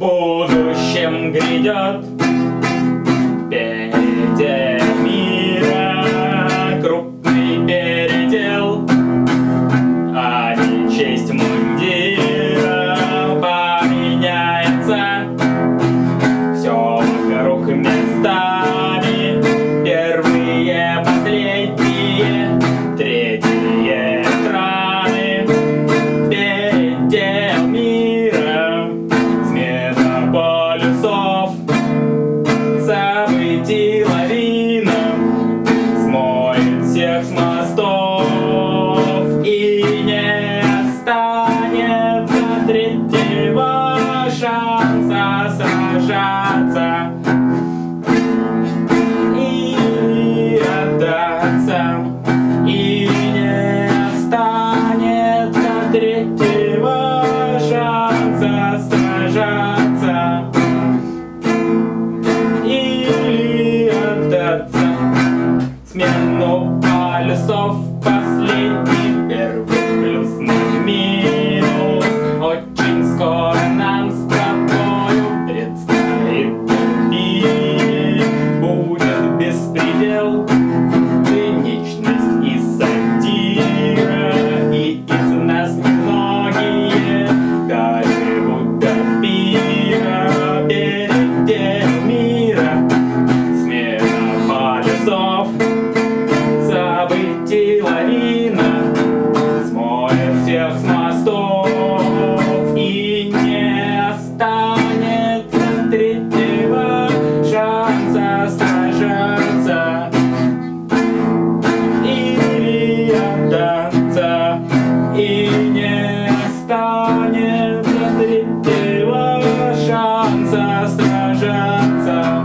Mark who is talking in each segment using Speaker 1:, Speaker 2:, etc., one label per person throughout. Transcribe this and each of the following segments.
Speaker 1: будущем грядет передел мира, крупный передел, а не честь мундира поменяется. Все вокруг местами, первые, последние, третьи страны. Передел мира, смена полюсов, событий лавина смоет всех с мостов, и не останется третьего шанса сражаться и отдаться, и не останется третьего шанса сражаться или отдаться. Смену полюсов последний, первый плюс на минус. Очень скоро нам с тобою предстоит мир. Будет беспредел, циничность и сатира, и из нас немногие доживут до пира. Передел мира, смена полюсов, событий лавина смоет всех с мостов, и не останется третьего шанса сражаться или отдаться, и не останется третьего шанса сражаться,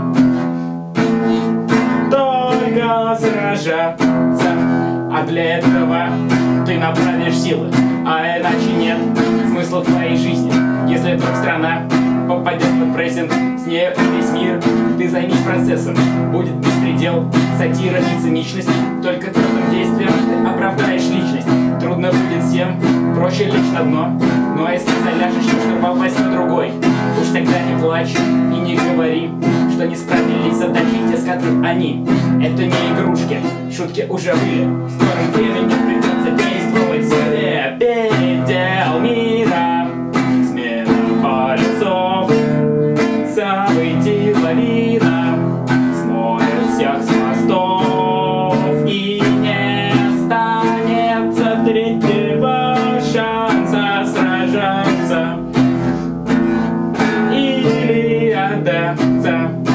Speaker 1: только сражаться. А для этого ты направишь силы, а иначе нет смысла твоей жизни. Если вдруг страна попадет под прессинг, с нею и весь мир, ты займись процессом. Будет беспредел, сатира и циничность, только твоим действием ты оправдаешь личность. Трудно будет всем, проще лечь на дно, но если заляжешь, чтобы попасть на другой, уж тогда не плачь и не говори, что не справились задачи те скоты. Они — это не игрушки, шутки уже были, в скором времени придется действовать себе. Передел мира, смена полюсов, событий лавина смоет всех с мостов, и не останется третьего шанса сражаться или отдаться.